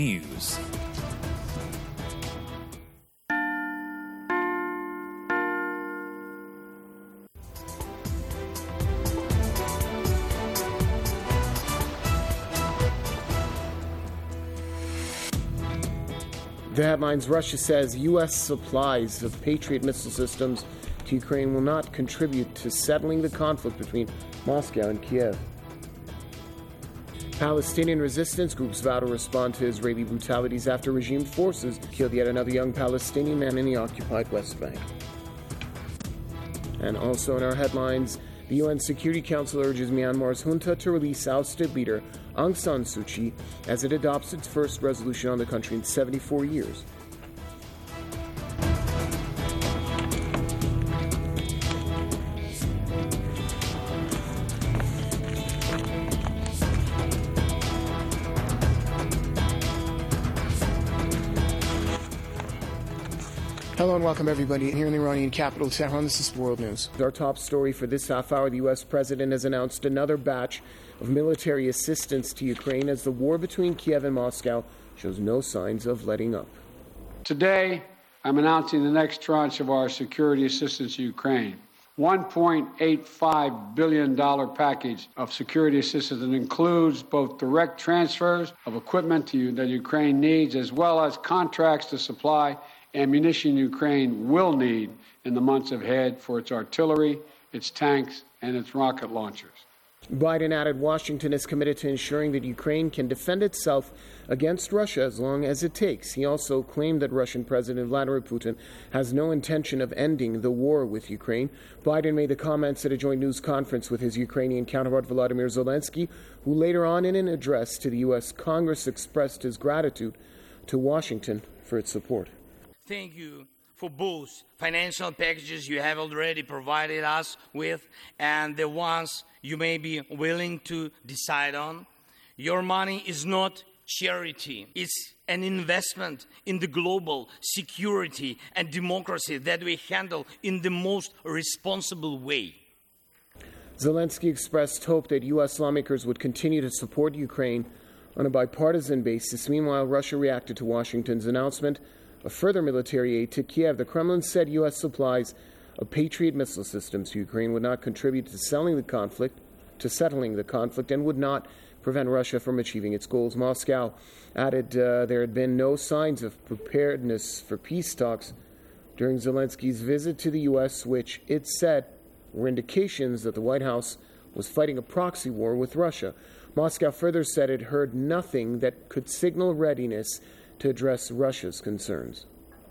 News. The headlines: Russia says U.S. supplies of Patriot missile systems to Ukraine will not contribute to settling the conflict between Moscow and Kiev. Palestinian resistance groups vow to respond to Israeli brutalities after regime forces killed yet another young Palestinian man in the occupied West Bank. And also in our headlines, the UN Security Council urges Myanmar's junta to release ousted leader Aung San Suu Kyi as it adopts its first resolution on the country in 74 years. Hello and welcome everybody here in the Iranian capital, Tehran. This is World News. Our top story for this half hour: the U.S. president has announced another batch of military assistance to Ukraine as the war between Kiev and Moscow shows no signs of letting up. Today, I'm announcing the next tranche of our security assistance to Ukraine. $1.85 billion package of security assistance that includes both direct transfers of equipment that Ukraine needs, as well as contracts to supply ammunition Ukraine will need in the months ahead for its artillery, its tanks, and its rocket launchers. Biden added Washington is committed to ensuring that Ukraine can defend itself against Russia as long as it takes. He also claimed that Russian President Vladimir Putin has no intention of ending the war with Ukraine. Biden made the comments at a joint news conference with his Ukrainian counterpart Volodymyr Zelensky, who later on in an address to the U.S. Congress expressed his gratitude to Washington for its support. Thank you for both financial packages you have already provided us with and the ones you may be willing to decide on. Your money is not charity. It's an investment in the global security and democracy that we handle in the most responsible way. Zelensky expressed hope that U.S. lawmakers would continue to support Ukraine on a bipartisan basis. Meanwhile, Russia reacted to Washington's announcement of further military aid to Kiev. The Kremlin said U.S. supplies of Patriot missile systems to Ukraine would not contribute to settling the conflict, and would not prevent Russia from achieving its goals. Moscow added there had been no signs of preparedness for peace talks during Zelensky's visit to the U.S., which it said were indications that the White House was fighting a proxy war with Russia. Moscow further said it heard nothing that could signal readiness to address Russia's concerns.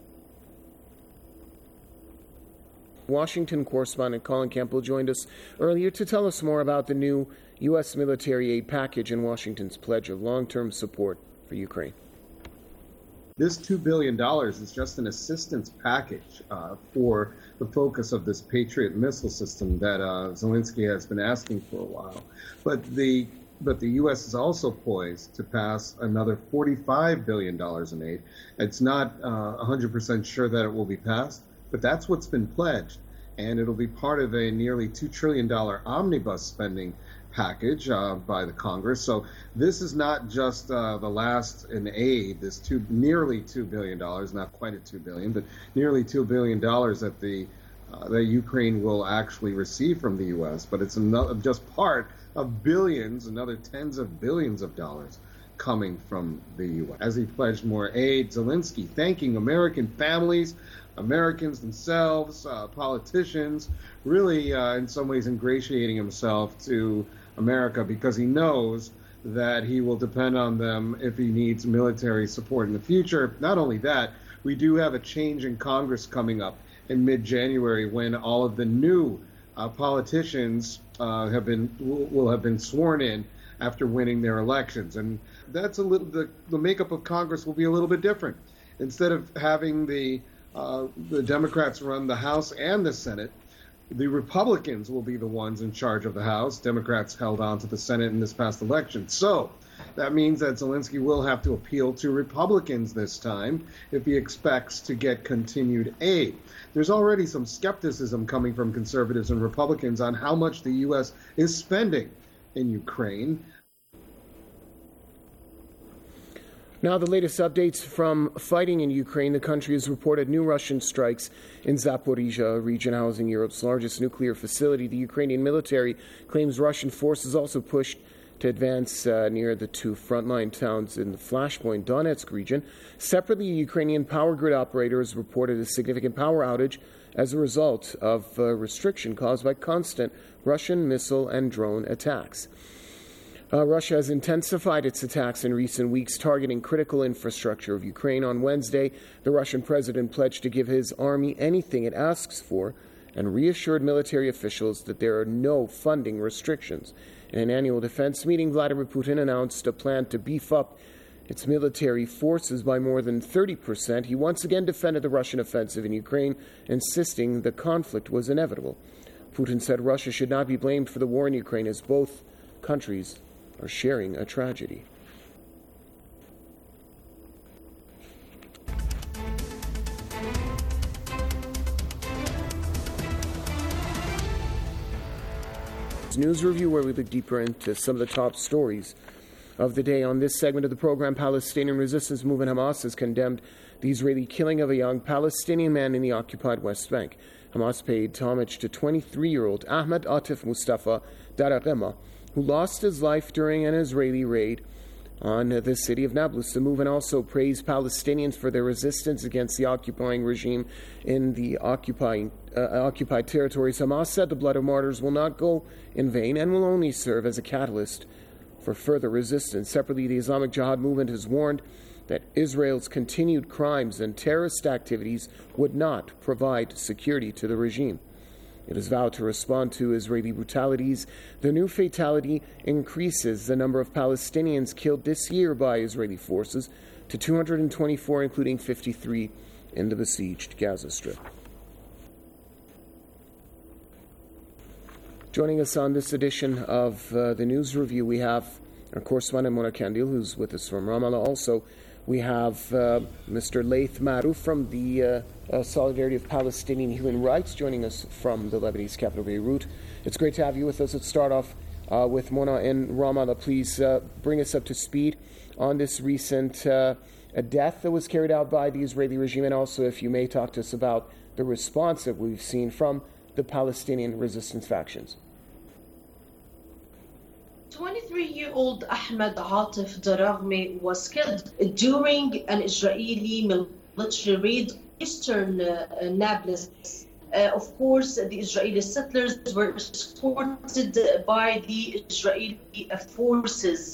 Washington correspondent Colin Campbell joined us earlier to tell us more about the new U.S. military aid package and Washington's pledge of long-term support for Ukraine. This $2 billion is just an assistance package for the focus of this Patriot missile system that Zelensky has been asking for a while. But the U.S. is also poised to pass another $45 billion in aid. It's not 100% sure that it will be passed, but that's what's been pledged. And it'll be part of a nearly $2 trillion omnibus spending package by the Congress. So this is not just the last in aid, this nearly $2 billion, not quite at $2 billion, but nearly $2 billion that Ukraine will actually receive from the U.S. But it's just part of billions, another tens of billions of dollars coming from the U.S. As he pledged more aid, Zelensky thanking American families, Americans themselves, politicians, really in some ways ingratiating himself to America because he knows that he will depend on them if he needs military support in the future. Not only that, we do have a change in Congress coming up in mid-January when all of the new politicians will have been sworn in after winning their elections, and that's the makeup of Congress will be a little bit different. Instead of having the Democrats run the House and the Senate, the Republicans will be the ones in charge of the House. Democrats held on to the Senate in this past election. So that means that Zelensky will have to appeal to Republicans this time if he expects to get continued aid. There's already some skepticism coming from conservatives and Republicans on how much the U.S. is spending in Ukraine. Now, the latest updates from fighting in Ukraine. The country has reported new Russian strikes in Zaporizhia, a region housing Europe's largest nuclear facility. The Ukrainian military claims Russian forces also pushed to advance near the two frontline towns in the Flashpoint Donetsk region. Separately, a Ukrainian power grid operator has reported a significant power outage as a result of restriction caused by constant Russian missile and drone attacks. Russia has intensified its attacks in recent weeks, targeting critical infrastructure of Ukraine. On Wednesday, the Russian president pledged to give his army anything it asks for and reassured military officials that there are no funding restrictions. In an annual defense meeting, Vladimir Putin announced a plan to beef up its military forces by more than 30%. He once again defended the Russian offensive in Ukraine, insisting the conflict was inevitable. Putin said Russia should not be blamed for the war in Ukraine, as both countries are sharing a tragedy. News review, where we look deeper into some of the top stories of the day. On this segment of the program, Palestinian resistance movement Hamas has condemned the Israeli killing of a young Palestinian man in the occupied West Bank. Hamas paid homage to 23-year-old Ahmed Atif Mustafa Daragema, who lost his life during an Israeli raid on the city of Nablus. The movement also praised Palestinians for their resistance against the occupying regime in the occupied territories. Hamas said the blood of martyrs will not go in vain and will only serve as a catalyst for further resistance. Separately, the Islamic Jihad movement has warned that Israel's continued crimes and terrorist activities would not provide security to the regime. It has vowed to respond to Israeli brutalities. The new fatality increases the number of Palestinians killed this year by Israeli forces to 224, including 53 in the besieged Gaza Strip. Joining us on this edition of the News Review, we have our correspondent Mona Kandil, who's with us from Ramallah. Also, we have Mr. Laith Marouf from the Solidarity of Palestinian Human Rights, joining us from the Lebanese capital, Beirut. It's great to have you with us. Let's start off with Mona in Ramallah. Please bring us up to speed on this recent death that was carried out by the Israeli regime, and also, if you may, talk to us about the response that we've seen from the Palestinian resistance factions. 23-year-old Ahmed Atif Daragme was killed during an Israeli military raid in eastern Nablus. Of course, the Israeli settlers were escorted by the Israeli forces.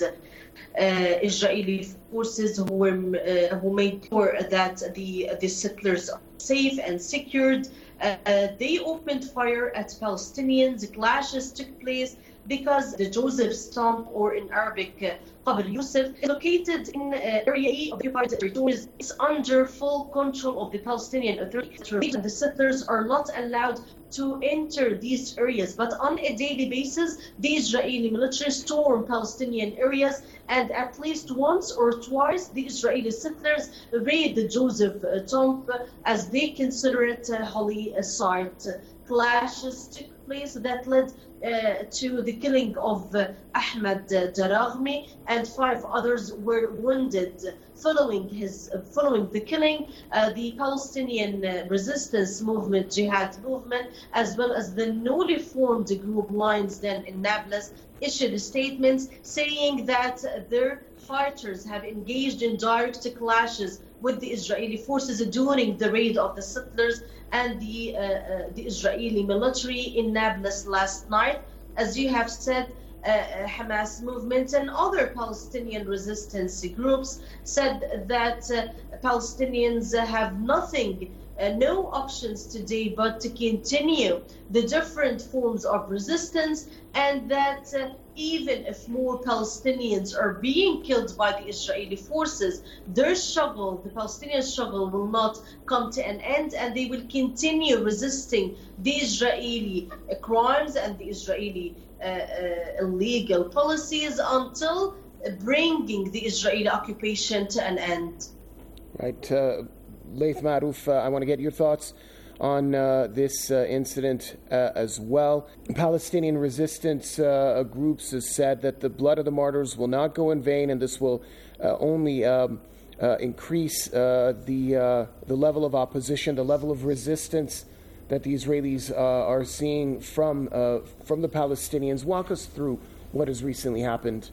Who made sure that the settlers are safe and secured. They opened fire at Palestinians. Clashes took place because the Joseph Stomp, or in Arabic, Qabr Yusuf, is located in area of occupied territories. It's under full control of the Palestinian Authority. The settlers are not allowed to enter these areas, but on a daily basis, the Israeli military storm Palestinian areas, and at least once or twice, the Israeli settlers raid the Joseph Tomb, as they consider it a holy site. Clashes took place that led to the killing of Ahmed Daragme, and 5 others were wounded. Following the killing, the Palestinian resistance movement, Jihad movement, as well as the newly formed group Lions Den in Nablus, issued statements saying that their fighters have engaged in direct clashes with the Israeli forces during the raid of the settlers and the Israeli military in Nablus last night. As you have said, Hamas movement and other Palestinian resistance groups said that Palestinians have no options today but to continue the different forms of resistance, and that even if more Palestinians are being killed by the Israeli forces, their struggle, the Palestinian struggle, will not come to an end, and they will continue resisting the Israeli crimes and the Israeli illegal policies until bringing the Israeli occupation to an end. Right. Laith Marouf, I want to get your thoughts on this incident as well. Palestinian resistance groups have said that the blood of the martyrs will not go in vain, and this will only increase the level of opposition, the level of resistance that the Israelis are seeing from the Palestinians. Walk us through what has recently happened.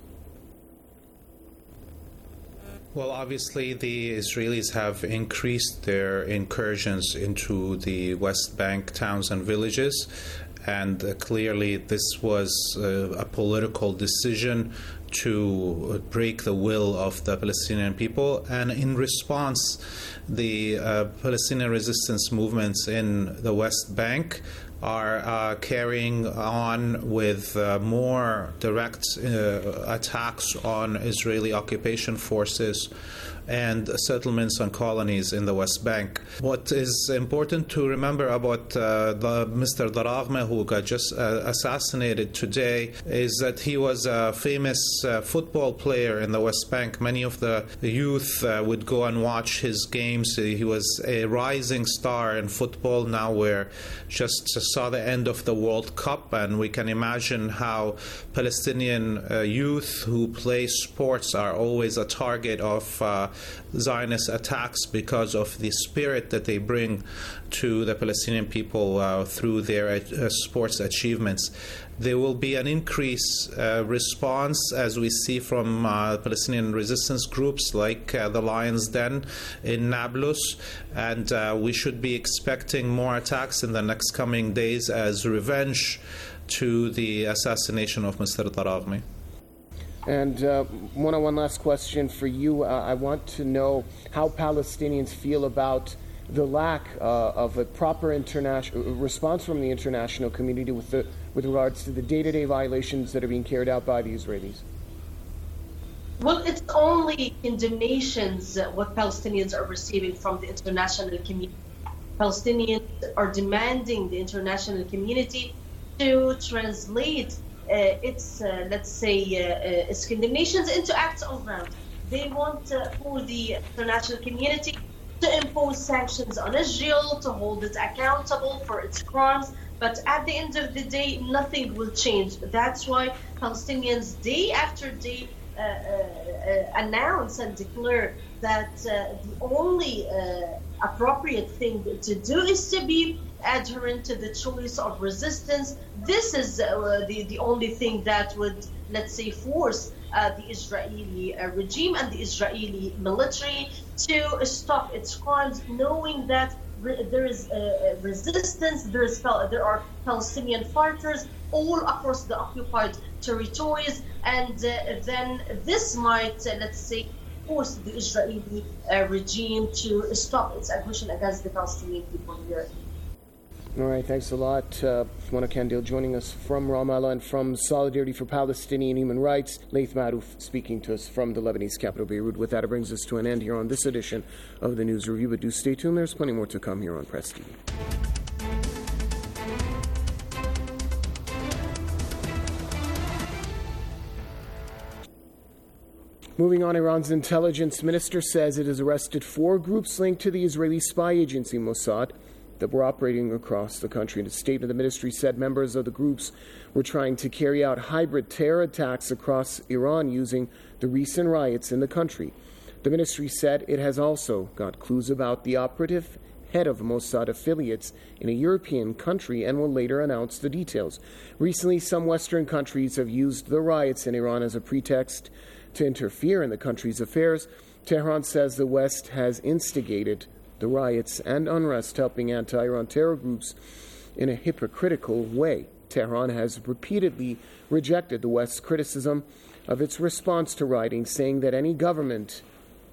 Well, obviously, the Israelis have increased their incursions into the West Bank towns and villages, and clearly this was a political decision to break the will of the Palestinian people. And in response, the Palestinian resistance movements in the West Bank are carrying on with more direct attacks on Israeli occupation forces and settlements and colonies in the West Bank. What is important to remember about Mr. Daragme, who got just assassinated today, is that he was a famous football player in the West Bank. Many of the youth would go and watch his games. He was a rising star in football. Now we're just saw the end of the World Cup, and we can imagine how Palestinian youth who play sports are always a target of Zionist attacks because of the spirit that they bring to the Palestinian people through their sports achievements. There will be an increased response, as we see from Palestinian resistance groups like the Lion's Den in Nablus, and we should be expecting more attacks in the next coming days as revenge to the assassination of Mr. Daragme. And one last question for you. I want to know how Palestinians feel about the lack of a proper international response from the international community with regards to the day-to-day violations that are being carried out by the Israelis. Well, it's only condemnations what Palestinians are receiving from the international community. Palestinians are demanding the international community to translate its condemnations into acts on ground. They want for the international community to impose sanctions on Israel, to hold it accountable for its crimes. But at the end of the day, nothing will change. That's why Palestinians, day after day, announce and declare that the only appropriate thing to do is to be adherent to the choice of resistance. This is the only thing that would, let's say, force the Israeli regime and the Israeli military to stop its crimes, knowing that there is resistance, there are Palestinian fighters all across the occupied territories, and then this might, let's say, force the Israeli regime to stop its aggression against the Palestinian people here. All right, thanks a lot. Mona Kandil joining us from Ramallah and from Solidarity for Palestinian Human Rights. Laith Marouf speaking to us from the Lebanese capital, Beirut. With that, it brings us to an end here on this edition of the News Review. But do stay tuned. There's plenty more to come here on Press TV. Moving on, Iran's intelligence minister says it has arrested 4 groups linked to the Israeli spy agency Mossad that were operating across the country. In a statement, the ministry said members of the groups were trying to carry out hybrid terror attacks across Iran using the recent riots in the country. The ministry said it has also got clues about the operative head of Mossad affiliates in a European country and will later announce the details. Recently, some Western countries have used the riots in Iran as a pretext to interfere in the country's affairs. Tehran says the West has instigated the riots and unrest, helping anti-Iran terror groups in a hypocritical way. Tehran has repeatedly rejected the West's criticism of its response to rioting, saying that any government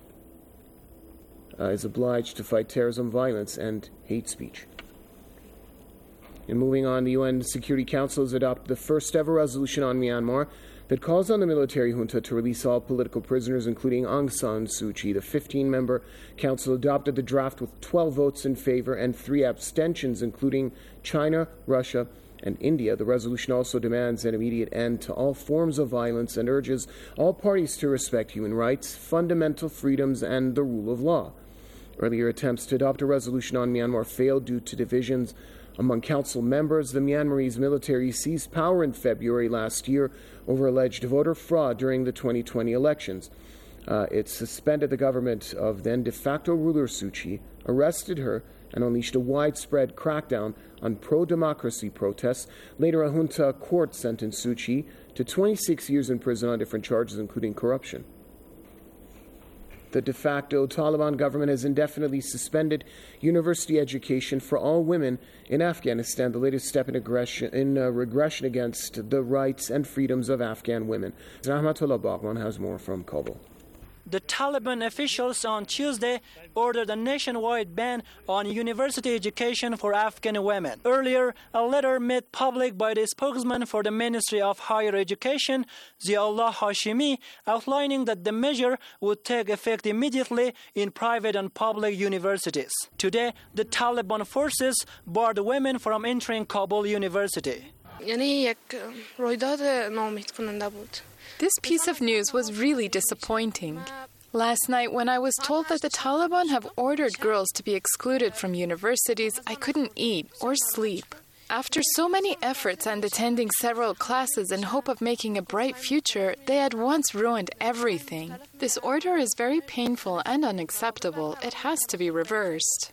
is obliged to fight terrorism, violence, and hate speech. And moving on, the UN Security Council has adopted the first ever resolution on Myanmar that calls on the military junta to release all political prisoners, including Aung San Suu Kyi. The 15-member council adopted the draft with 12 votes in favor and 3 abstentions, including China, Russia, and India. The resolution also demands an immediate end to all forms of violence and urges all parties to respect human rights, fundamental freedoms, and the rule of law. Earlier attempts to adopt a resolution on Myanmar failed due to divisions among council members. The Myanmarese military seized power in February last year over alleged voter fraud during the 2020 elections. It suspended the government of then de facto ruler Suu Kyi, arrested her, and unleashed a widespread crackdown on pro-democracy protests. Later, a junta court sentenced Suu Kyi to 26 years in prison on different charges, including corruption. The de facto Taliban government has indefinitely suspended university education for all women in Afghanistan, the latest step in regression against the rights and freedoms of Afghan women. Rahmatullah Baghman has more from Kabul. The Taliban officials on Tuesday ordered a nationwide ban on university education for Afghan women. Earlier, a letter made public by the spokesman for the Ministry of Higher Education, Ziaullah Hashimi, outlining that the measure would take effect immediately in private and public universities. Today, the Taliban forces barred women from entering Kabul University. This piece of news was really disappointing. Last night, when I was told that the Taliban have ordered girls to be excluded from universities, I couldn't eat or sleep. After so many efforts and attending several classes in hope of making a bright future, they at once ruined everything. This order is very painful and unacceptable. It has to be reversed.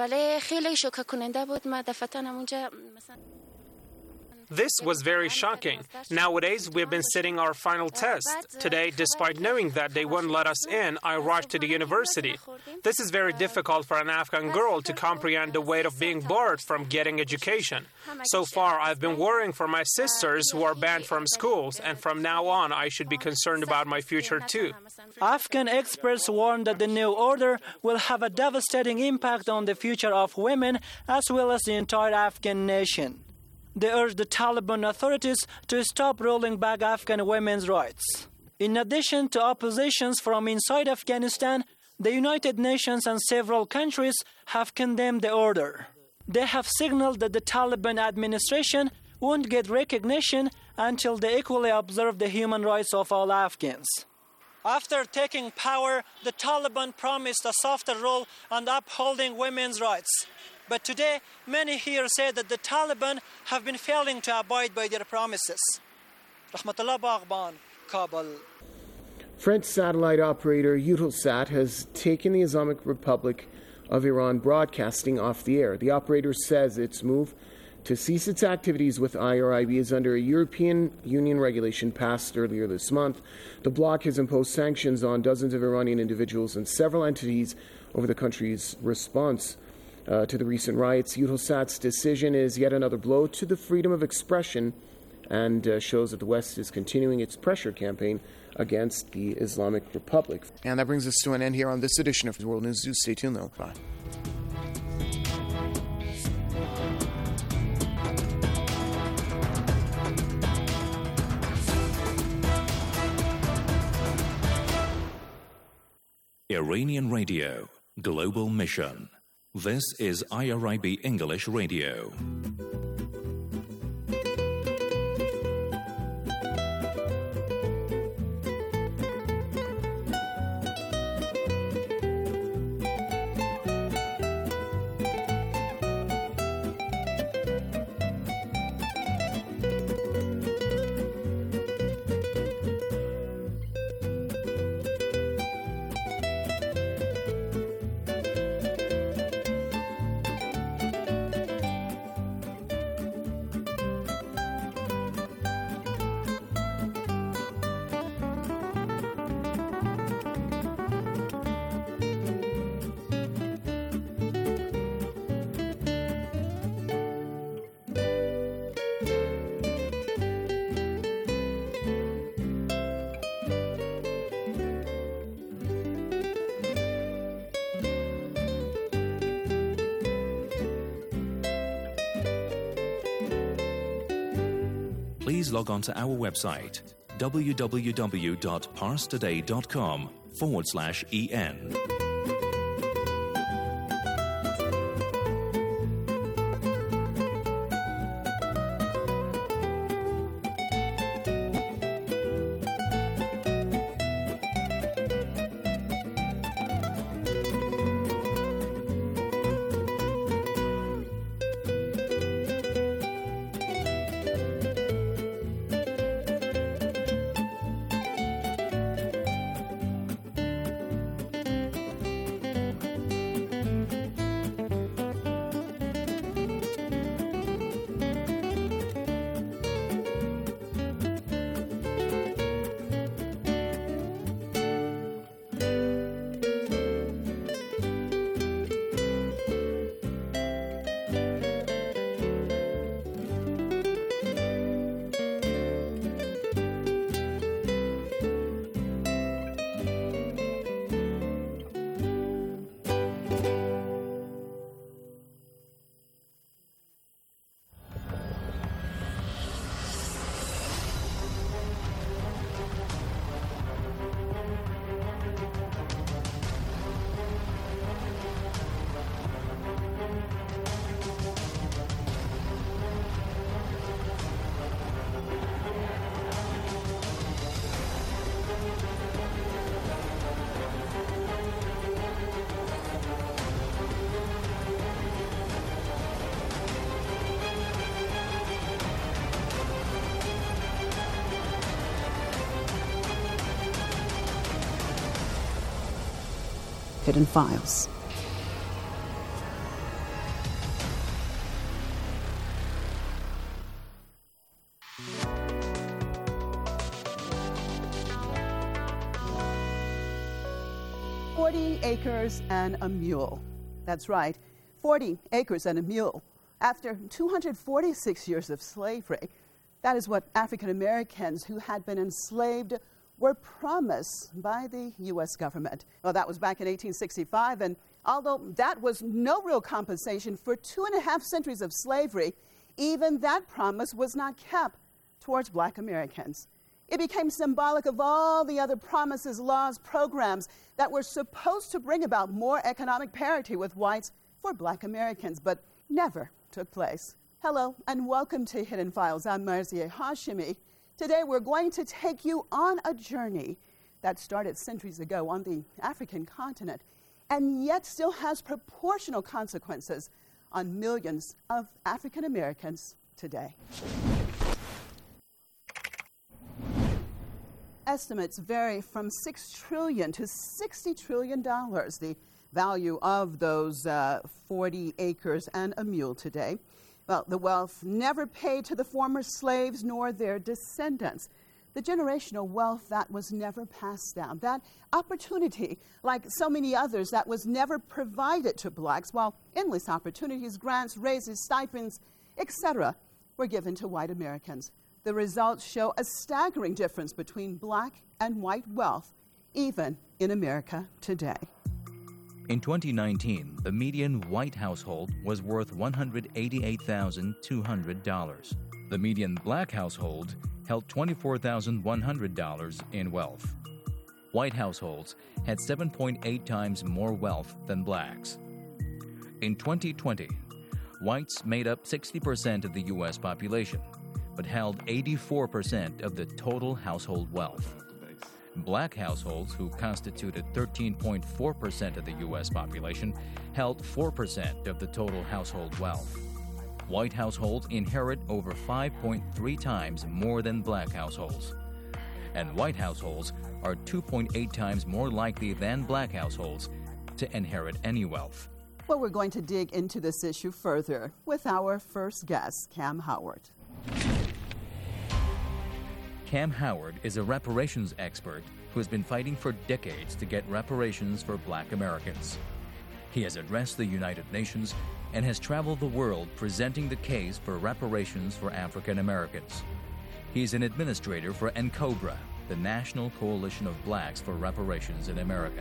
This was very shocking. Nowadays, we've been sitting our final test. Today, despite knowing that they won't let us in, I rushed to the university. This is very difficult for an Afghan girl to comprehend the weight of being barred from getting education. So far, I've been worrying for my sisters who are banned from schools, and from now on, I should be concerned about my future too. Afghan experts warn that the new order will have a devastating impact on the future of women as well as the entire Afghan nation. They urge the Taliban authorities to stop rolling back Afghan women's rights. In addition to oppositions from inside Afghanistan, the United Nations and several countries have condemned the order. They have signaled that the Taliban administration won't get recognition until they equally observe the human rights of all Afghans. After taking power, the Taliban promised a softer role on upholding women's rights. But today, many here say that the Taliban have been failing to abide by their promises. Rahmatullah Baghban, Kabul. French satellite operator Eutelsat has taken the Islamic Republic of Iran broadcasting off the air. The operator says its move to cease its activities with IRIB is under a European Union regulation passed earlier this month. The bloc has imposed sanctions on dozens of Iranian individuals and several entities over the country's response to the recent riots. Eutelsat's decision is yet another blow to the freedom of expression and shows that the West is continuing its pressure campaign against the Islamic Republic. And that brings us to an end here on this edition of World News. Stay tuned, though. Bye. Iranian Radio, Global Mission. This is IRIB English Radio. Please log on to our website, www.parstoday.com/EN. Hidden Files. Acres and a mule. That's right, 40 acres and a mule. After 246 years of slavery, that is what African Americans who had been enslaved were promised by the U.S. government. Well, that was back in 1865, and although that was no real compensation for 2.5 centuries of slavery, even that promise was not kept towards Black Americans. It became symbolic of all the other promises, laws, programs that were supposed to bring about more economic parity with whites for Black Americans, but never took place. Hello, and welcome to Hidden Files. I'm Marzieh Hashimi. Today, we're going to take you on a journey that started centuries ago on the African continent and yet still has proportional consequences on millions of African Americans today. Estimates vary from $6 trillion to $60 trillion, the value of those 40 acres and a mule today. Well, the wealth never paid to the former slaves nor their descendants. The generational wealth that was never passed down. That opportunity, like so many others, that was never provided to blacks, while endless opportunities, grants, raises, stipends, etc., were given to white Americans. The results show a staggering difference between black and white wealth, even in America today. In 2019, the median white household was worth $188,200. The median black household held $24,100 in wealth. White households had 7.8 times more wealth than blacks. In 2020, whites made up 60% of the U.S. population, but held 84% of the total household wealth. Black households, who constituted 13.4% of the U.S. population, held 4% of the total household wealth. White households inherit over 5.3 times more than black households. And white households are 2.8 times more likely than black households to inherit any wealth. Well, we're going to dig into this issue further with our first guest, Cam Howard. Cam Howard is a reparations expert who has been fighting for decades to get reparations for Black Americans. He has addressed the United Nations and has traveled the world presenting the case for reparations for African Americans. He is an administrator for NCOBRA, the National Coalition of Blacks for Reparations in America.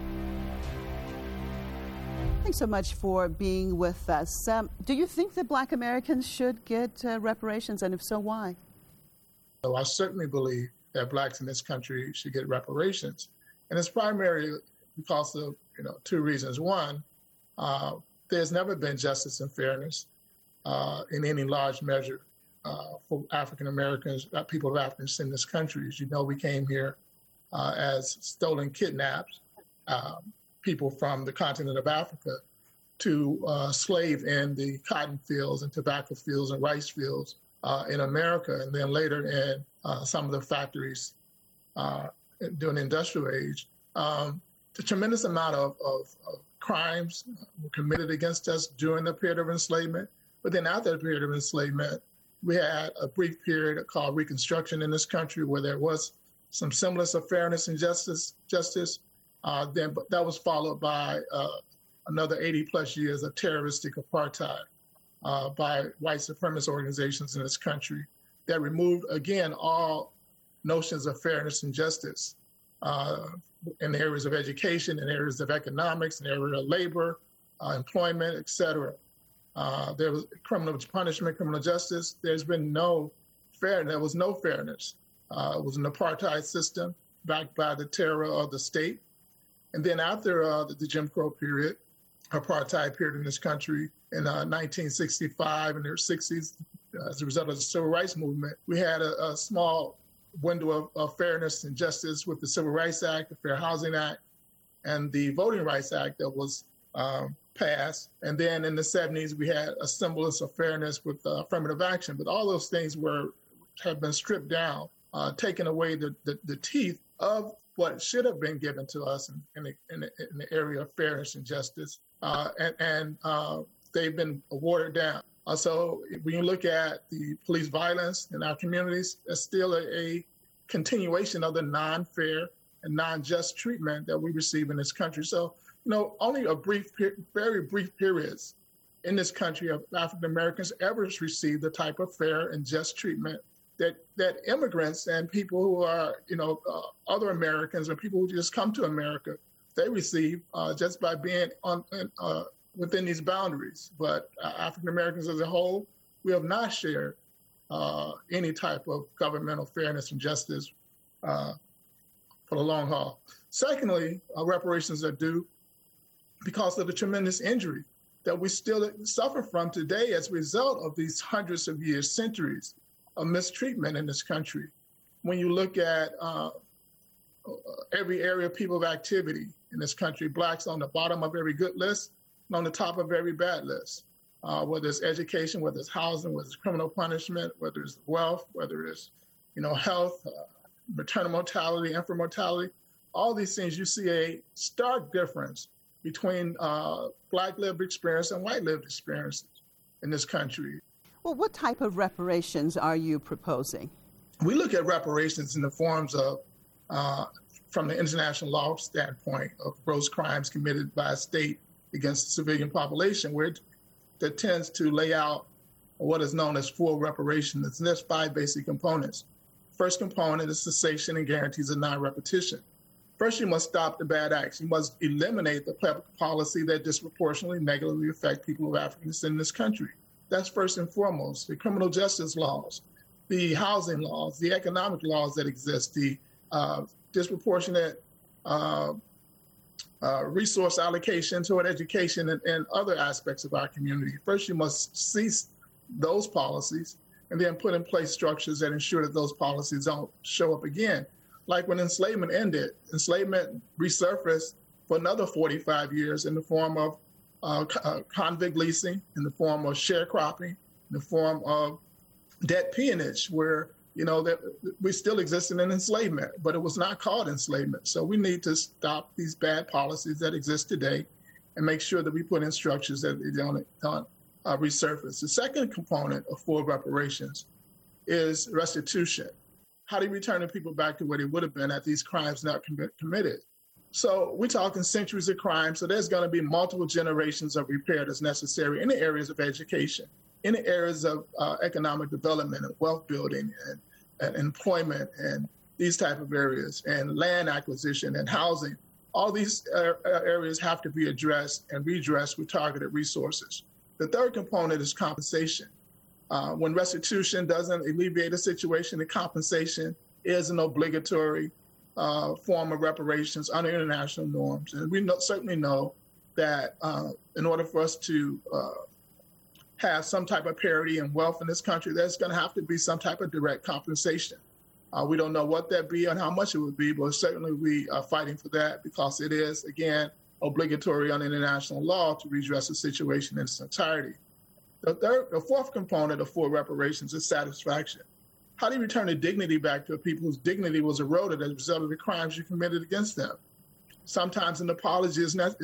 Thanks so much for being with us. Do you think that Black Americans should get reparations, and if so, why? So I certainly believe that blacks in this country should get reparations. And it's primarily because of two reasons. One, there's never been justice and fairness in any large measure for African Americans, people of African descent in this country. As you know, we came here as stolen, kidnapped people from the continent of Africa to slave in the cotton fields and tobacco fields and rice fields in America, and then later in some of the factories during the industrial age. The tremendous amount of crimes were committed against us during the period of enslavement, but then after the period of enslavement, we had a brief period called Reconstruction in this country where there was some semblance of fairness and justice. Then that was followed by another 80 plus years of terroristic apartheid by white supremacist organizations in this country that removed, again, all notions of fairness and justice in the areas of education, in areas of economics, in the area of labor, employment, et cetera. There was criminal punishment, criminal justice. There's been no fairness. There was no fairness. It was an apartheid system backed by the terror of the state. And then after the Jim Crow period, apartheid period in this country, in 1965 and the 60s, as a result of the Civil Rights Movement, we had a small window of fairness and justice with the Civil Rights Act, the Fair Housing Act, and the Voting Rights Act that was passed. And then in the 70s, we had a semblance of fairness with affirmative action. But all those things have been stripped down, taken away the teeth of what should have been given to us in the area of fairness and justice, and they've been watered down. So when you look at the police violence in our communities, there's still a continuation of the non-fair and non-just treatment that we receive in this country. So, only very brief periods in this country of African Americans ever received the type of fair and just treatment that immigrants and people who are, other Americans or people who just come to America, they receive just by being within these boundaries. But African Americans as a whole, we have not shared any type of governmental fairness and justice for the long haul. Secondly, reparations are due because of the tremendous injury that we still suffer from today as a result of these hundreds of years, centuries of mistreatment in this country. When you look at every area of people of activity in this country, Blacks on the bottom of every good list and on the top of every bad list, whether it's education, whether it's housing, whether it's criminal punishment, whether it's wealth, whether it's health, maternal mortality, infant mortality, all these things, you see a stark difference between Black lived experience and white lived experiences in this country. Well, what type of reparations are you proposing? We look at reparations in the forms of, from the international law standpoint, of gross crimes committed by a state against the civilian population, where that tends to lay out what is known as full reparations. And there's 5 basic components. First component is cessation and guarantees of non-repetition. First, you must stop the bad acts. You must eliminate the public policy that disproportionately negatively affect people of African descent in this country. That's first and foremost. The criminal justice laws, the housing laws, the economic laws that exist, the disproportionate resource allocation toward education and other aspects of our community. First, you must cease those policies and then put in place structures that ensure that those policies don't show up again. Like when enslavement ended, enslavement resurfaced for another 45 years in the form of convict leasing, in the form of sharecropping, in the form of debt peonage, where that we still existed in enslavement, but it was not called enslavement. So we need to stop these bad policies that exist today and make sure that we put in structures that they don't resurface. The second component of full reparations is restitution. How do you return the people back to where they would have been at these crimes not committed? So we're talking centuries of crime. So there's going to be multiple generations of repair that's necessary in the areas of education, in the areas of economic development and wealth building and employment and these type of areas, and land acquisition and housing. All these areas have to be addressed and redressed with targeted resources. The third component is compensation. When restitution doesn't alleviate a situation, the compensation is an obligatory form of reparations under international norms. And we certainly know that in order for us to have some type of parity in wealth in this country, there's going to have to be some type of direct compensation. We don't know what that be and how much it would be, but certainly we are fighting for that because it is, again, obligatory under international law to redress the situation in its entirety. The fourth component of full reparations is satisfaction. How do you return the dignity back to a people whose dignity was eroded as a result of the crimes you committed against them? Sometimes an apology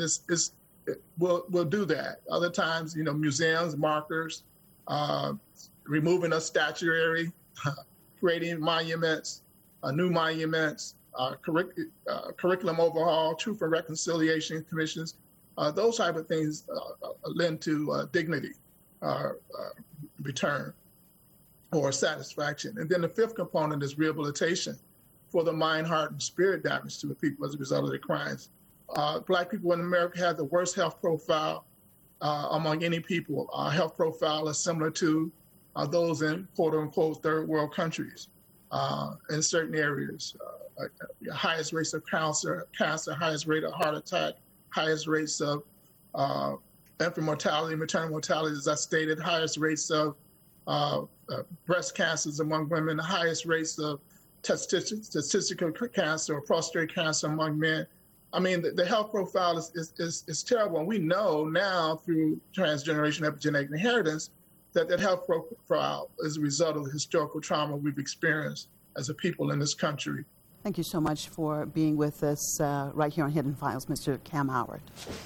will do that. Other times, museums, markers, removing a statuary, creating monuments, new monuments, curriculum overhaul, truth and reconciliation commissions, those type of things lend to dignity return or satisfaction. And then the fifth component is rehabilitation for the mind, heart, and spirit damage to the people as a result of the crimes. Black people in America have the worst health profile among any people. Our health profile is similar to those in quote-unquote third world countries in certain areas. Highest rates of cancer, highest rate of heart attack, highest rates of infant mortality, maternal mortality, as I stated, highest rates of breast cancers among women, the highest rates of testicular cancer or prostate cancer among men. I mean, the health profile is terrible. And we know now through transgenerational epigenetic inheritance that health profile is a result of the historical trauma we've experienced as a people in this country. Thank you so much for being with us right here on Hidden Files, Mr. Cam Howard.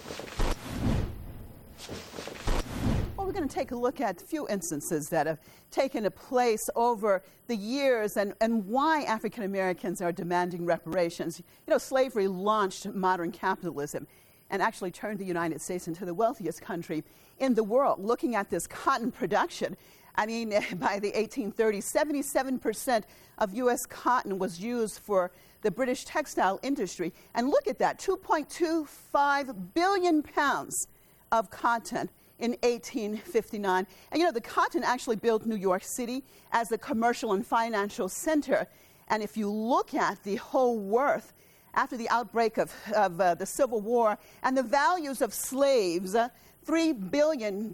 Well, we're going to take a look at a few instances that have taken place over the years and why African Americans are demanding reparations. You know, slavery launched modern capitalism and actually turned the United States into the wealthiest country in the world. Looking at this cotton production, I mean, by the 1830s, 77% of U.S. cotton was used for the British textile industry. And look at that, 2.25 billion pounds of cotton in 1859. And, you know, the cotton actually built New York City as a commercial and financial center. And if you look at the whole worth after the outbreak of the Civil War and the values of slaves, $3 billion,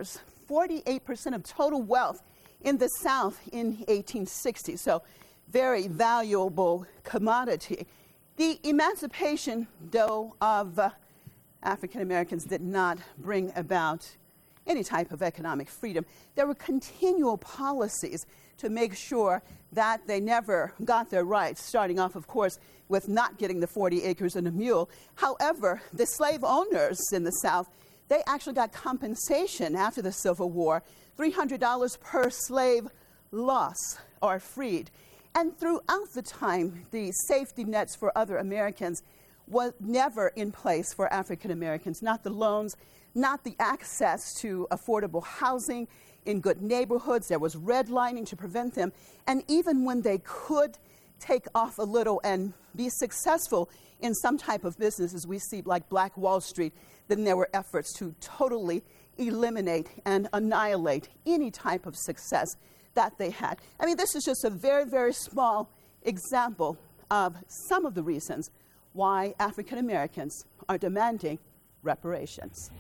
48% of total wealth in the South in 1860. So very valuable commodity. The emancipation, though, of African Americans did not bring about any type of economic freedom. There were continual policies to make sure that they never got their rights, starting off, of course, with not getting the 40 acres and a mule. However, the slave owners in the South, they actually got compensation after the Civil War, $300 per slave lost or freed. And throughout the time, the safety nets for other Americans was never in place for African Americans, not the loans, not the access to affordable housing in good neighborhoods. There was redlining to prevent them. And even when they could take off a little and be successful in some type of business, as we see like Black Wall Street, then there were efforts to totally eliminate and annihilate any type of success that they had. I mean, this is just a very, very small example of some of the reasons why African Americans are demanding reparations.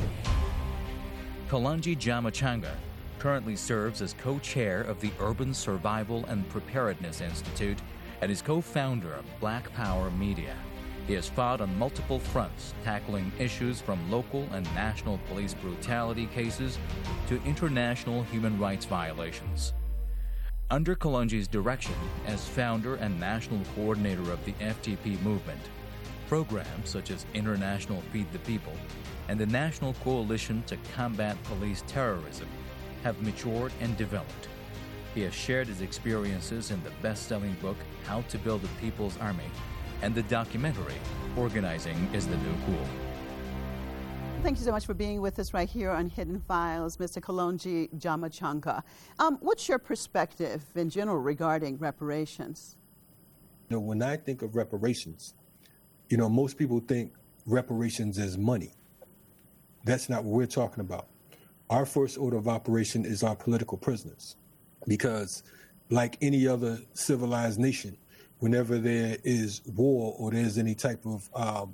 Kalonji Jamachanga currently serves as co-chair of the Urban Survival and Preparedness Institute and is co-founder of Black Power Media. He has fought on multiple fronts, tackling issues from local and national police brutality cases to international human rights violations. Under Kalonji's direction as founder and national coordinator of the FTP movement, programs such as International Feed the People and the National Coalition to Combat Police Terrorism have matured and developed. He has shared his experiences in the best-selling book, How to Build a People's Army, and the documentary, Organizing is the New Cool. Thank you so much for being with us right here on Hidden Files, Mr. Kalonji Jamachanga. What's your perspective in general regarding reparations? You know, when I think of reparations, you know, most people think reparations as money. That's not what we're talking about. Our first order of operation is our political prisoners, because like any other civilized nation, whenever there is war or there's any type of,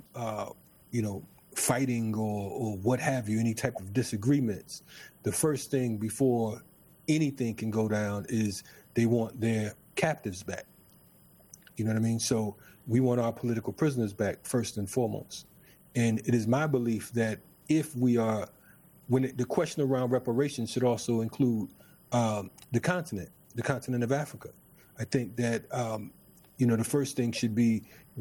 fighting or what have you, any type of disagreements, the first thing before anything can go down is they want their captives back. You know what I mean? So we want our political prisoners back first and foremost. And it is my belief that if we are, the question around reparations should also include the continent of Africa. I think that, the first thing should be,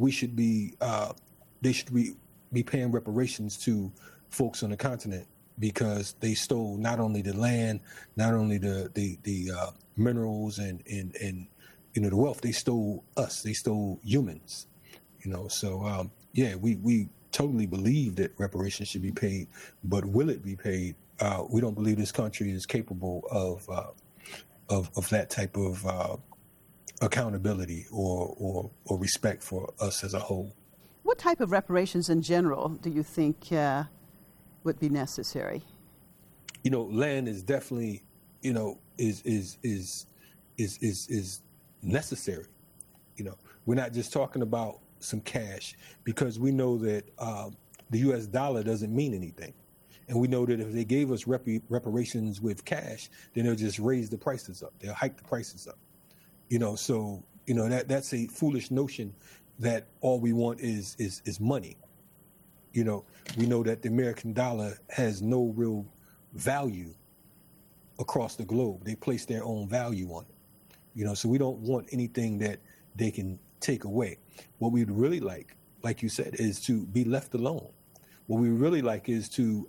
they should be paying reparations to folks on the continent, because they stole not only the land, not only the minerals and the wealth, they stole us, they stole humans, So we totally believe that reparations should be paid, but will it be paid? We don't believe this country is capable of that type of accountability or respect for us as a whole. What type of reparations in general do you think would be necessary? Land is definitely, is necessary. We're not just talking about some cash, because we know that the U.S. dollar doesn't mean anything. And we know that if they gave us reparations with cash, then they'll just raise the prices up. They'll hike the prices up. That's a foolish notion that all we want is money. We know that the American dollar has no real value across the globe. They place their own value on it. So we don't want anything that they can take away. What we'd really like you said, is to be left alone. What we really like is to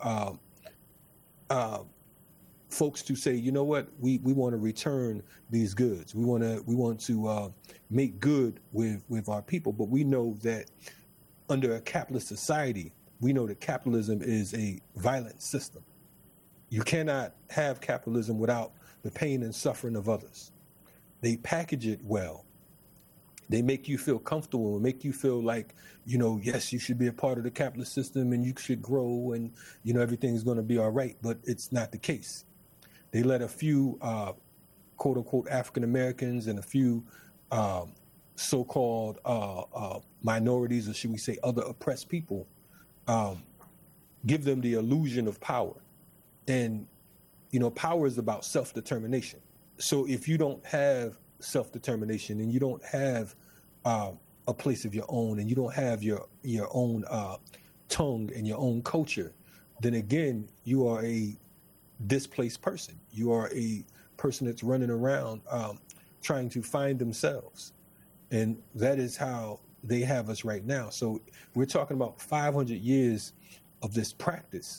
folks to say, you know what, we want to return these goods. We want to make good with our people. But we know that under a capitalist society, we know that capitalism is a violent system. You cannot have capitalism without the pain and suffering of others. They package it well. They make you feel comfortable and make you feel like, you know, yes, you should be a part of the capitalist system and you should grow and, you know, everything's going to be all right. But it's not the case. They let a few, quote unquote, African Americans and a few so-called minorities, or should we say other oppressed people, give them the illusion of power. And, you know, power is about self-determination. So if you don't have self-determination and you don't have a place of your own and you don't have your own tongue and your own culture, then again, you are a displaced person. You are a person that's running around trying to find themselves. And that is how they have us right now. So we're talking about 500 years of this practice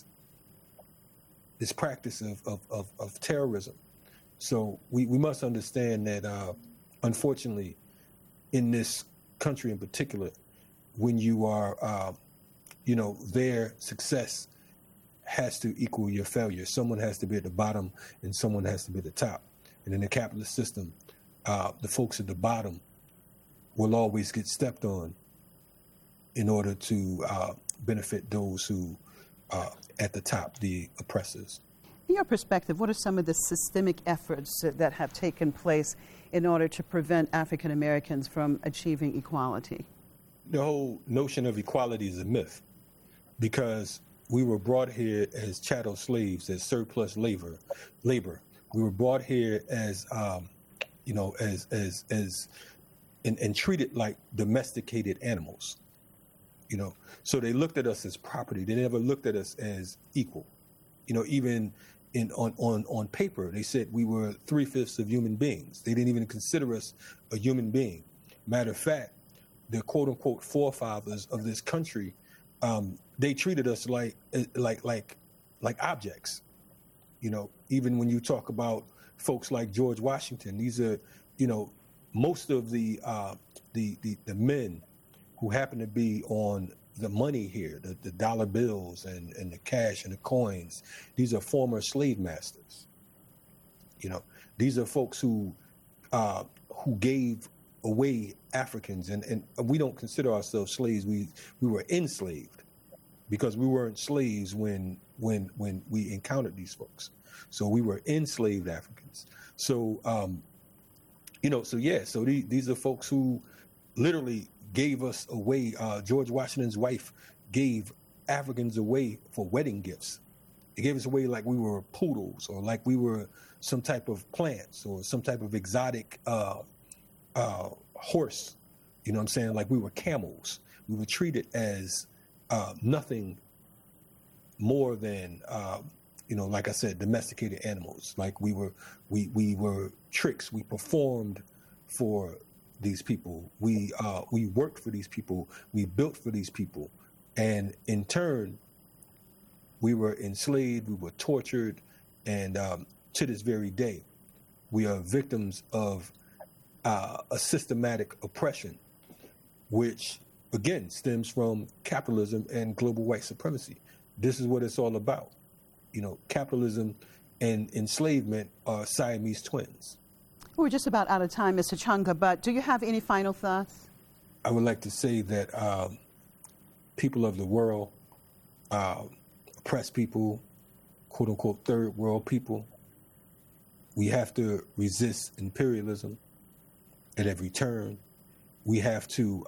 of terrorism. So we must understand that, unfortunately, in this country in particular, when you are, their success has to equal your failure. Someone has to be at the bottom and someone has to be at the top. And in the capitalist system, the folks at the bottom will always get stepped on in order to benefit those who are at the top, the oppressors. In your perspective, what are some of the systemic efforts that have taken place in order to prevent African Americans from achieving equality? The whole notion of equality is a myth, because we were brought here as chattel slaves, as surplus labor. We were brought here as, and treated like domesticated animals. You know, so they looked at us as property. They never looked at us as equal. You know, even on paper, they said we were 3/5 of human beings. They didn't even consider us a human being. Matter of fact, the quote unquote forefathers of this country, they treated us like objects. You know, even when you talk about folks like George Washington, these are, you know, most of the men who happen to be on the money here, the dollar bills and the cash and the coins, these are former slave masters. You know, these are folks who gave away Africans, and we don't consider ourselves slaves. We were enslaved, because we weren't slaves when we encountered these folks. So we were enslaved Africans. So so these are folks who literally gave us away. George Washington's wife gave Africans away for wedding gifts. They gave us away like we were poodles, or like we were some type of plants, or some type of exotic horse. You know what I'm saying? Like we were camels. We were treated as nothing more than, like I said, domesticated animals. Like we were tricks. We performed for these people. We worked for these people. We built for these people. And in turn, we were enslaved, we were tortured, and to this very day, we are victims of a systematic oppression, which, again, stems from capitalism and global white supremacy. This is what it's all about. You know, capitalism and enslavement are Siamese twins. We're just about out of time, Mr. Chunga, but do you have any final thoughts? I would like to say that people of the world, oppressed people, quote unquote third world people, we have to resist imperialism at every turn. We have to,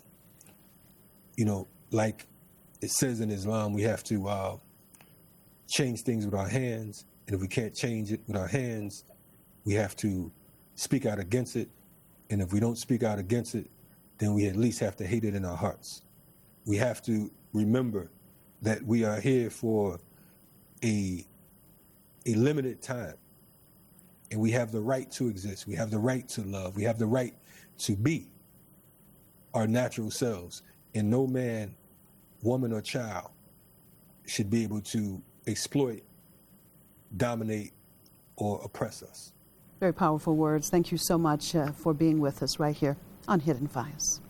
like it says in Islam, we have to change things with our hands. And if we can't change it with our hands, we have to speak out against it. And if we don't speak out against it, then we at least have to hate it in our hearts. We have to remember that we are here for a limited time. And we have the right to exist. We have the right to love. We have the right to be. our natural selves. And no man, woman, or child should be able to exploit, dominate, or oppress us. Very powerful words. Thank you so much for being with us right here on Hidden Files.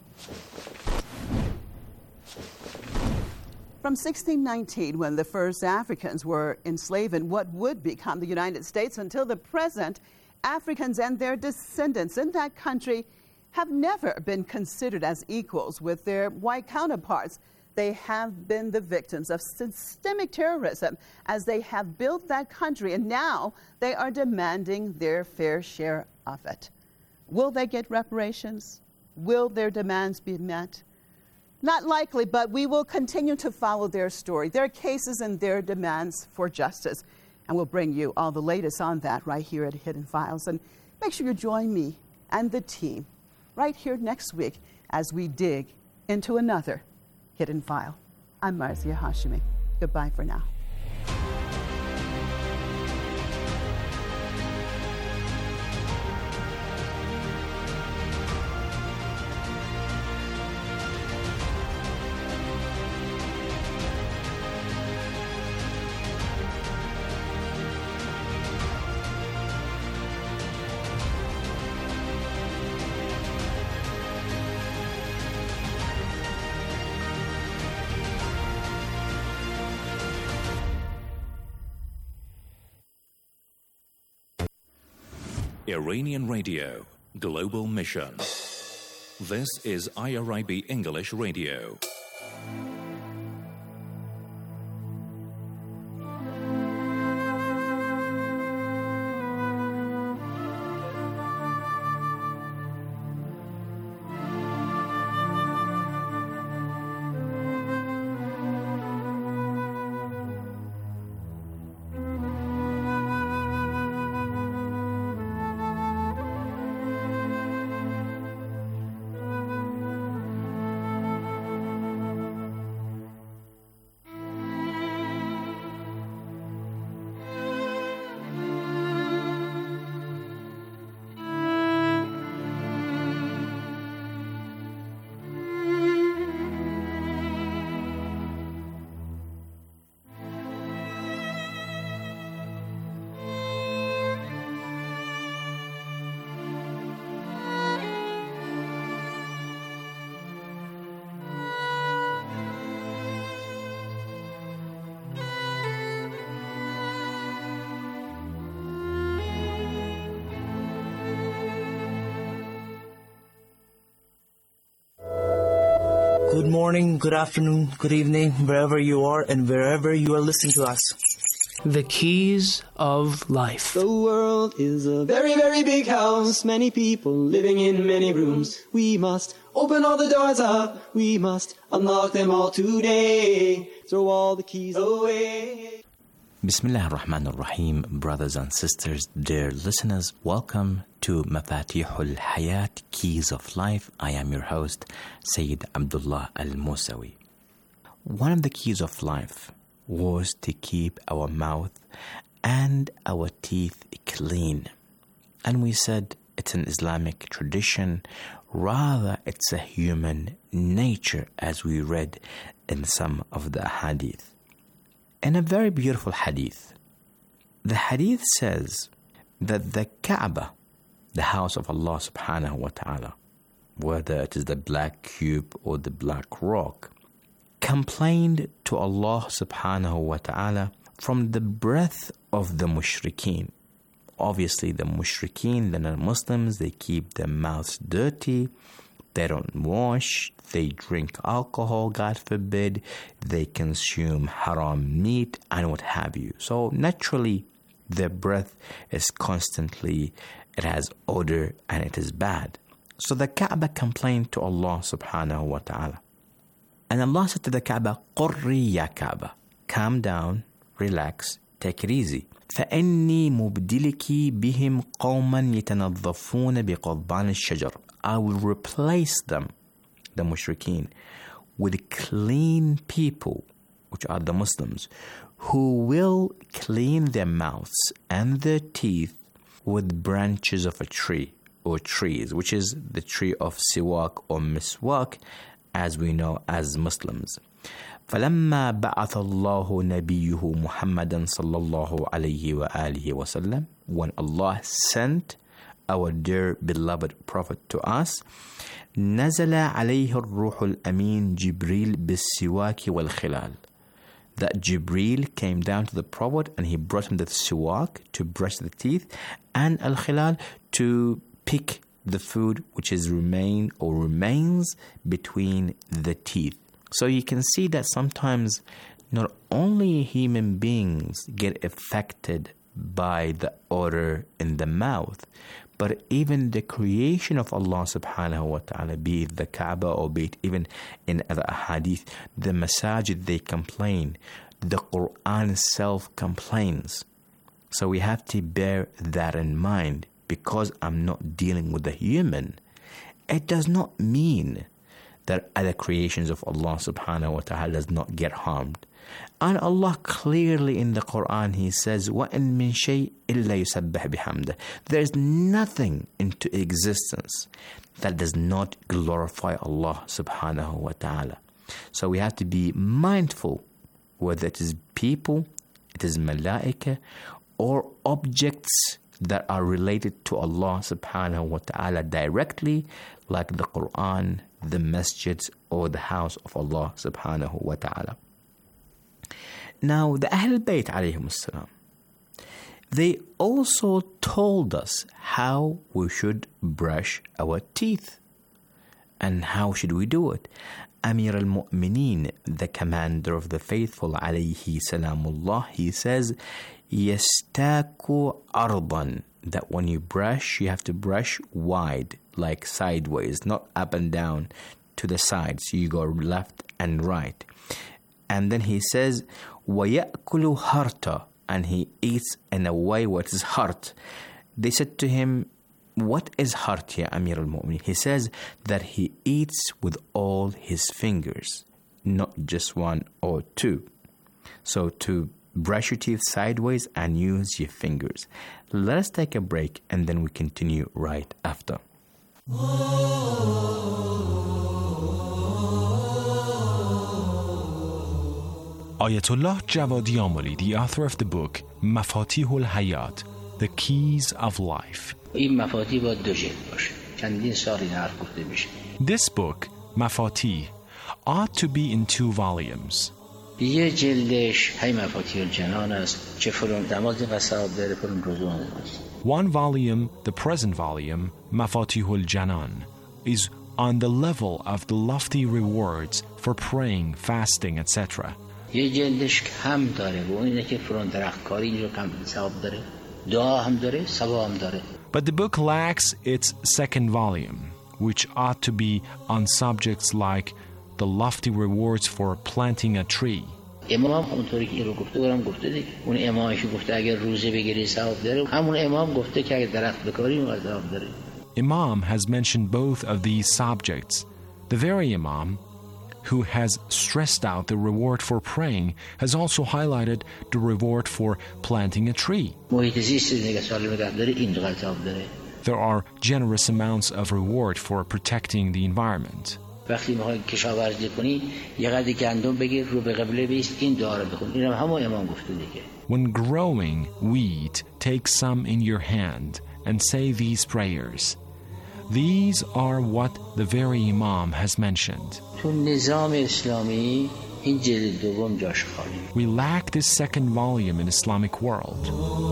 From 1619, when the first Africans were enslaved in what would become the United States, until the present, Africans and their descendants in that country have never been considered as equals with their white counterparts. They have been the victims of systemic terrorism as they have built that country, and now they are demanding their fair share of it. Will they get reparations? Will their demands be met? Not likely, but we will continue to follow their story, their cases, and their demands for justice. And we'll bring you all the latest on that right here at Hidden Files. And make sure you join me and the team right here next week as we dig into another Hidden File. I'm Marzia Hashimi. Goodbye for now. Iranian Radio, Global Mission. This is IRIB English Radio. Good morning, good afternoon, good evening, wherever you are and wherever you are listening to us. The keys of life. The world is a very, very big house. Many people living in many rooms. We must open all the doors up. We must unlock them all today. Throw all the keys away. Bismillah ar-Rahman ar-Rahim, brothers and sisters, dear listeners, welcome to Mafatihul Hayat, Keys of Life. I am your host, Sayyid Abdullah Al-Musawi. One of the keys of life was to keep our mouth and our teeth clean. And we said it's an Islamic tradition, rather it's a human nature, as we read in some of the hadith. In a very beautiful hadith, the hadith says that the Kaaba, the house of Allah subhanahu wa ta'ala, whether it is the black cube or the black rock, complained to Allah subhanahu wa ta'ala from the breath of the mushrikeen. Obviously the mushrikeen, the non-Muslims, they keep their mouths dirty, they don't wash, they drink alcohol, God forbid, they consume haram meat and what have you. So naturally their breath is constantly, it has odor and it is bad. So the Kaaba complained to Allah subhanahu wa ta'ala. And Allah said to the Kaaba, Qurri ya Kaaba, calm down, relax, take it easy. فَإِنِّي مُبْدِلِكِ بِهِمْ قَوْمًا يَتَنَظَّفُونَ بِقَضْبَانِ الشَّجَرِ. I will replace them, the mushrikeen, with clean people, which are the Muslims, who will clean their mouths and their teeth with branches of a tree. or trees, which is the tree of siwak or miswak, as we know as Muslims. فلما بعث الله نبيه محمدا صلى الله عليه وآله وسلم, when Allah sent our dear beloved Prophet to us, نزل عليه الروح الأمين جبريل بالسواك والخلال. That Jibreel came down to the Prophet and he brought him the siwak to brush the teeth, and al-khilal to pick the food which is remains between the teeth. So you can see that sometimes not only human beings get affected by the odor in the mouth, but even the creation of Allah subhanahu wa ta'ala, be it the Kaaba or be it even in other hadith, the masajid, they complain. The Quran itself complains. So we have to bear that in mind. Because I'm not dealing with the human, it does not mean that other creations of Allah subhanahu wa ta'ala does not get harmed. And Allah clearly in the Quran, He says, وَإِن مِّن شَيْءٍ إِلَّا يُسَبِّحْ بِحَمْدِهِ. There is nothing into existence that does not glorify Allah subhanahu wa ta'ala. So we have to be mindful, whether it is people, it is malaika, or objects that are related to Allah subhanahu wa ta'ala directly, like the Quran, the masjids, or the house of Allah subhanahu wa ta'ala. Now, the Ahlul Bayt alayhim as-salam, they also told us how we should brush our teeth. And how should we do it? Amir al-Mu'mineen, the commander of the faithful alayhi salamullah, he says, Yastaku arban, that when you brush, you have to brush wide, like sideways, not up and down to the sides. You go left and right. And then he says, وَيَأْكُلُ harta, and he eats in a way what is heart. They said to him, what is heart, ya Amir al-Mu'minin? He says that he eats with all his fingers, not just one or two. So to brush your teeth sideways and use your fingers. Let us take a break and then we continue right after. Ayatollah Javadi Amoli, the author of the book Mafatihul Hayat, The Keys of Life. This book, Mafatih, ought to be in 2 volumes. One volume, the present volume, Mafatihul Janan, is on the level of the lofty rewards for praying, fasting, etc. But the book lacks its second volume, which ought to be on subjects like the lofty rewards for planting a tree. Imam has mentioned both of these subjects. The very Imam who has stressed out the reward for praying has also highlighted the reward for planting a tree. There are generous amounts of reward for protecting the environment. When growing wheat, take some in your hand and say these prayers. These are what the very Imam has mentioned. We lack this second volume in Islamic world.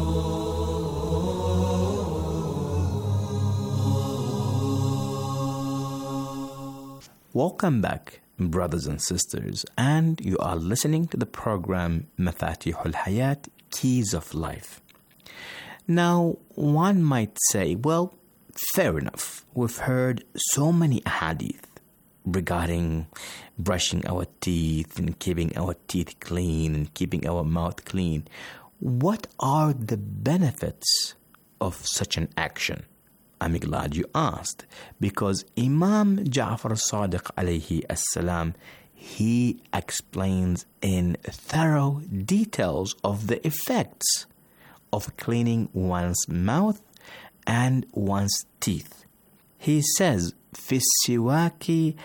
Welcome back, brothers and sisters, and you are listening to the program Mafatihul Hayat, Keys of Life. Now, one might say, well, fair enough. We've heard so many hadith regarding brushing our teeth and keeping our teeth clean and keeping our mouth clean. What are the benefits of such an action? I'm glad you asked, because Imam Ja'far as-Sadiq alayhi as-salam, he explains in thorough details of the effects of cleaning one's mouth and one's teeth. He says, في السواك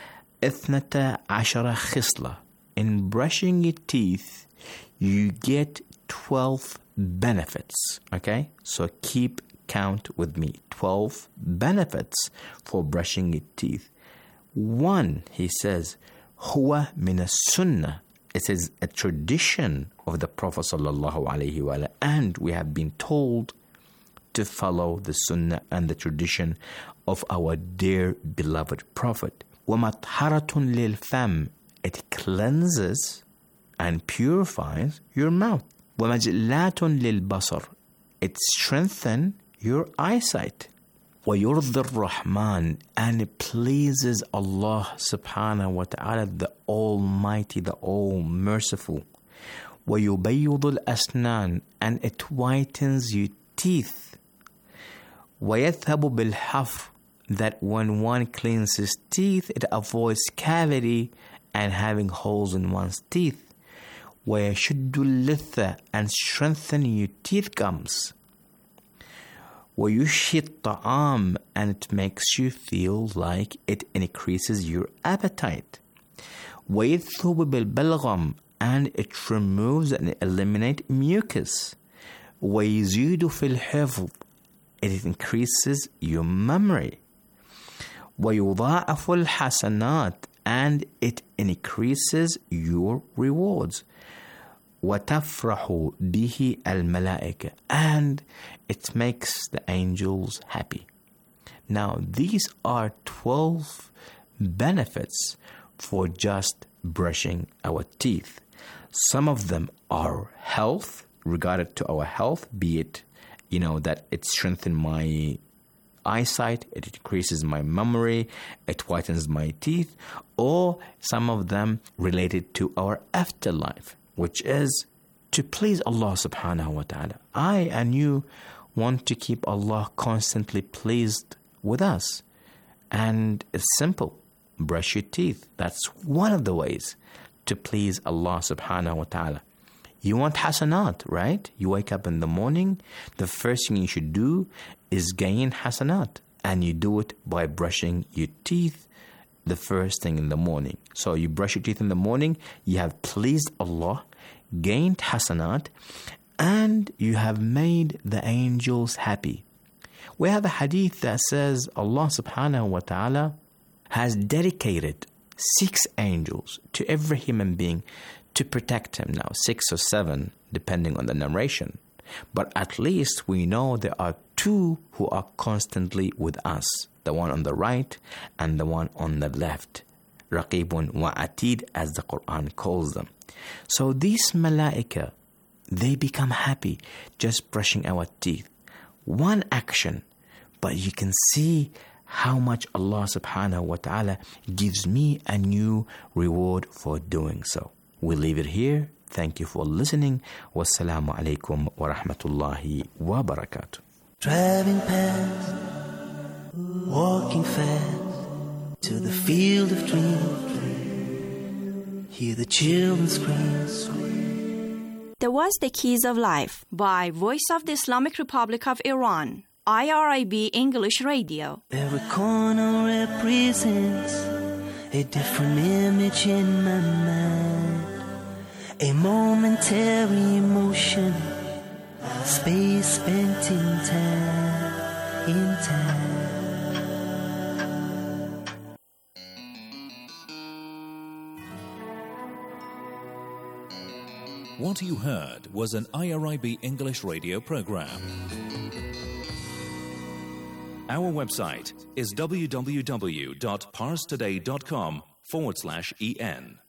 12 خصلة. In brushing your teeth, you get 12 benefits. Okay? So keep count with me. 12 benefits for brushing your teeth. One, he says, هو من السنة. It is a tradition of the Prophet ﷺ, and we have been told to follow the sunnah and the tradition of our dear beloved Prophet. وَمَطْهَرَةٌ لِلْفَمِ. It cleanses and purifies your mouth. وَمَجْلَاتٌ لِلْبَصَرِ. It strengthens your eyesight. وَيُرْضِي الرَّحْمَنِ. And it pleases Allah subhanahu wa ta'ala, the Almighty, the All-Merciful. وَيُبَيِّضُ الْأَسْنَانِ. And it whitens your teeth. وَيَذْهَبُ بِالْحَفْرِ. That when one cleans his teeth, it avoids cavity and having holes in one's teeth. وَيَشُدُّ اللِّثَّةِ. And strengthen your teeth gums. وَيُشْهِي الطَّعَامِ. And it makes you feel like it increases your appetite. وَيَذْهَبُ بِالْبَلْغَمِ. And it removes and eliminates mucus. وَيَزِيدُ فِي الْحِفْظِ. It increases your memory. وَيُضَاعَفُ الْحَسَنَاتِ. And it increases your rewards. وَتَفْرَحُ بِهِ الْمَلَائِكَةِ. And it makes the angels happy. Now, these are 12 benefits for just brushing our teeth. Some of them are health, regarded to our health, be it, that it strengthens my eyesight, it increases my memory, it whitens my teeth, or some of them related to our afterlife, which is to please Allah subhanahu wa ta'ala. I and you want to keep Allah constantly pleased with us. And it's simple. Brush your teeth. That's one of the ways to please Allah subhanahu wa ta'ala. You want hasanat, right? You wake up in the morning, the first thing you should do is gain hasanat. And you do it by brushing your teeth the first thing in the morning. So you brush your teeth in the morning, you have pleased Allah, gained hasanat, and you have made the angels happy. We have a hadith that says Allah subhanahu wa ta'ala has dedicated 6 angels to every human being to protect him. Now, 6 or 7, depending on the narration. But at least we know there are 2 who are constantly with us. The one on the right and the one on the left. Raqibun wa Atid, as the Quran calls them. So these malaika, they become happy just brushing our teeth. One action, but you can see how much Allah subhanahu wa ta'ala gives me a new reward for doing so. We'll leave it here. Thank you for listening. Wassalamu alaikum wa rahmatullahi wa barakatuh. Driving past, walking fast to the field of dreams. Hear the children scream. There was The Keys of Life by Voice of the Islamic Republic of Iran, IRIB English Radio. Every corner represents a different image in my mind. A momentary emotion, space spent in time. What you heard was an IRIB English radio program. Our website is www.parstoday.com/en.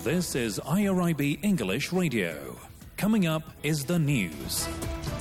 This is IRIB English Radio. Coming up is the news.